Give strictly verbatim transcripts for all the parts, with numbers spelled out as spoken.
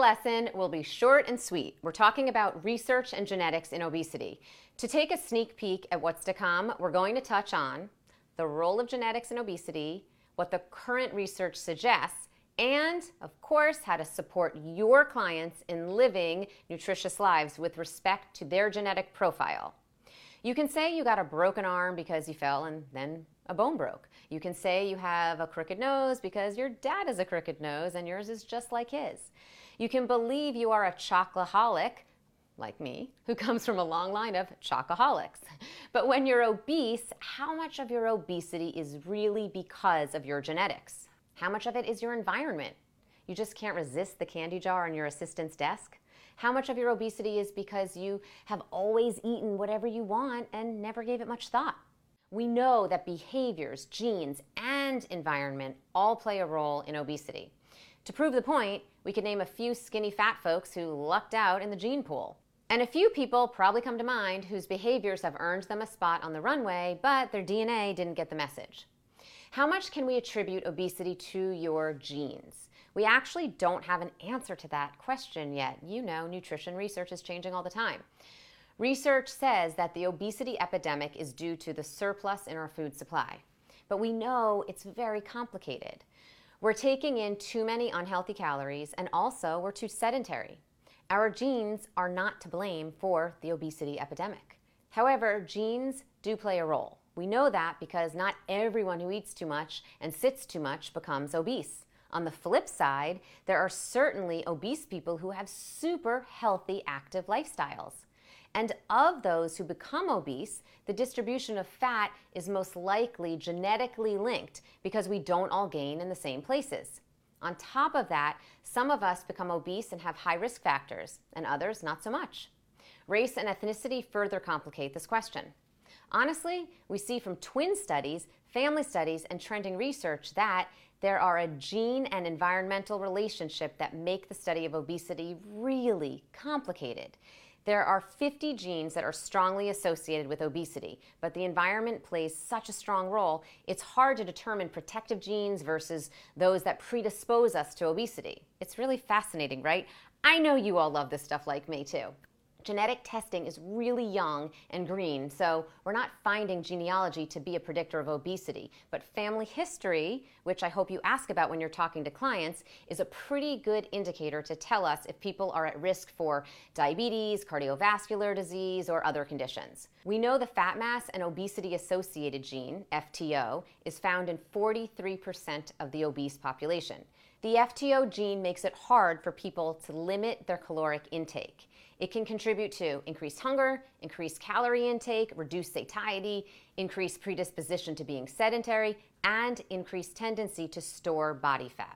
lesson will be short and sweet. We're talking about research and genetics in obesity. To take a sneak peek at what's to come, we're going to touch on the role of genetics in obesity, what the current research suggests, and, of course, how to support your clients in living nutritious lives with respect to their genetic profile. You can say you got a broken arm because you fell and then a bone broke. You can say you have a crooked nose because your dad has a crooked nose and yours is just like his. You can believe you are a chocoholic, like me, who comes from a long line of chocoholics. But when you're obese, how much of your obesity is really because of your genetics? How much of it is your environment? You just can't resist the candy jar on your assistant's desk? How much of your obesity is because you have always eaten whatever you want and never gave it much thought? We know that behaviors, genes, and environment all play a role in obesity. To prove the point, we could name a few skinny fat folks who lucked out in the gene pool. And a few people probably come to mind whose behaviors have earned them a spot on the runway, but their D N A didn't get the message. How much can we attribute obesity to your genes? We actually don't have an answer to that question yet. You know, nutrition research is changing all the time. Research says that the obesity epidemic is due to the surplus in our food supply. But we know it's very complicated. We're taking in too many unhealthy calories, and also we're too sedentary. Our genes are not to blame for the obesity epidemic. However, genes do play a role. We know that because not everyone who eats too much and sits too much becomes obese. On the flip side, there are certainly obese people who have super healthy, active lifestyles. And of those who become obese, the distribution of fat is most likely genetically linked because we don't all gain in the same places. On top of that, some of us become obese and have high risk factors, and others not so much. Race and ethnicity further complicate this question. Honestly, we see from twin studies, family studies, and trending research that there are a gene and environmental relationship that make the study of obesity really complicated. There are fifty genes that are strongly associated with obesity, but the environment plays such a strong role, it's hard to determine protective genes versus those that predispose us to obesity. It's really fascinating, right? I know you all love this stuff like me too. Genetic testing is really young and green, so we're not finding genealogy to be a predictor of obesity. But family history, which I hope you ask about when you're talking to clients, is a pretty good indicator to tell us if people are at risk for diabetes, cardiovascular disease, or other conditions. We know the fat mass and obesity-associated gene, F T O, is found in forty-three percent of the obese population. The F T O gene makes it hard for people to limit their caloric intake. It can contribute to increased hunger, increased calorie intake, reduced satiety, increased predisposition to being sedentary, and increased tendency to store body fat.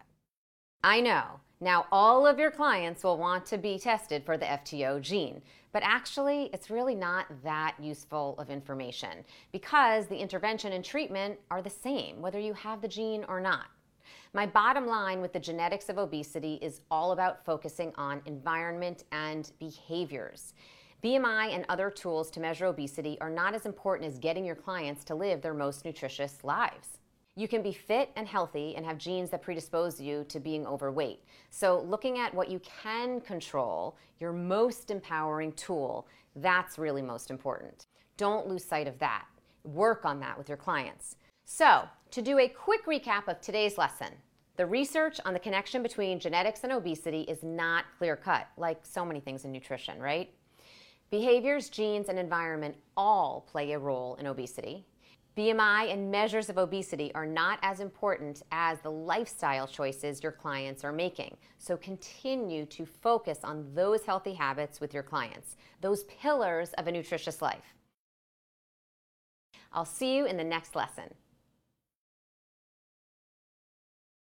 I know, now all of your clients will want to be tested for the F T O gene, but actually it's really not that useful of information because the intervention and treatment are the same whether you have the gene or not. My bottom line with the genetics of obesity is all about focusing on environment and behaviors. B M I and other tools to measure obesity are not as important as getting your clients to live their most nutritious lives. You can be fit and healthy and have genes that predispose you to being overweight. So looking at what you can control, your most empowering tool, that's really most important. Don't lose sight of that. Work on that with your clients. So, to do a quick recap of today's lesson, the research on the connection between genetics and obesity is not clear-cut, like so many things in nutrition, right? Behaviors, genes, and environment all play a role in obesity. B M I and measures of obesity are not as important as the lifestyle choices your clients are making. So continue to focus on those healthy habits with your clients, those pillars of a nutritious life. I'll see you in the next lesson.